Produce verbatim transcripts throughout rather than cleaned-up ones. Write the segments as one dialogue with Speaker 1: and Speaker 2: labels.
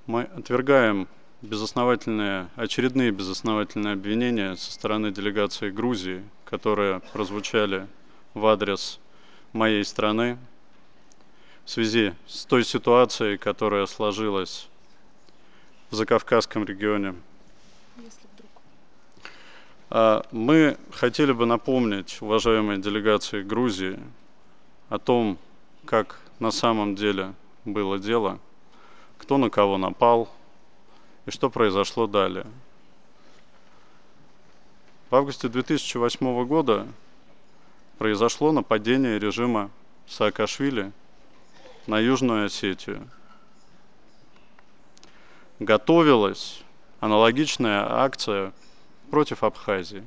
Speaker 1: Мы отвергаем безосновательные, очередные безосновательные обвинения со стороны делегации Грузии, которые прозвучали в адрес моей страны в связи с той ситуацией, которая сложилась в Закавказском регионе. Мы хотели бы напомнить уважаемой делегации Грузии о том, как на самом деле было дело, кто на кого напал и что произошло далее. В августе две тысячи восьмого года произошло нападение режима Саакашвили на Южную Осетию. Готовилась аналогичная акция против Абхазии.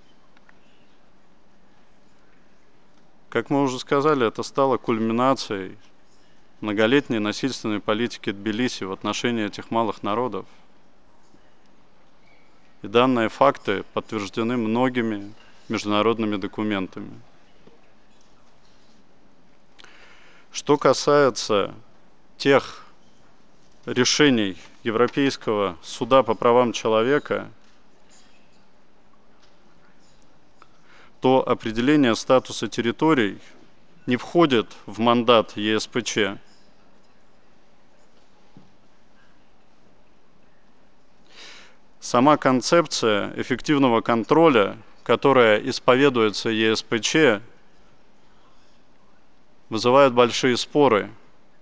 Speaker 1: Как мы уже сказали, это стало кульминацией многолетней насильственной политики Тбилиси в отношении этих малых народов. И данные факты подтверждены многими международными документами. Что касается тех решений Европейского суда по правам человека, то определение статуса территорий не входит в мандат Е С П Ч. Сама концепция эффективного контроля, которая исповедуется Е С П Ч, вызывает большие споры.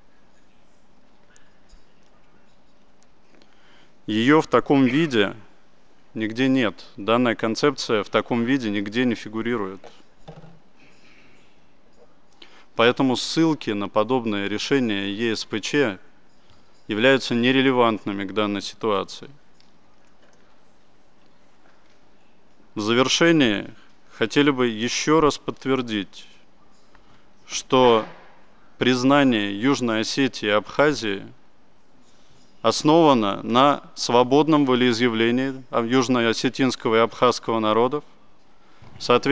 Speaker 1: Ее в таком виде нигде нет. Данная концепция в таком виде нигде не фигурирует. Поэтому ссылки на подобные решения Е С П Ч являются нерелевантными к данной ситуации. В завершение хотели бы еще раз подтвердить, что признание Южной Осетии и Абхазии основано на свободном волеизъявлении южно-осетинского и абхазского народов,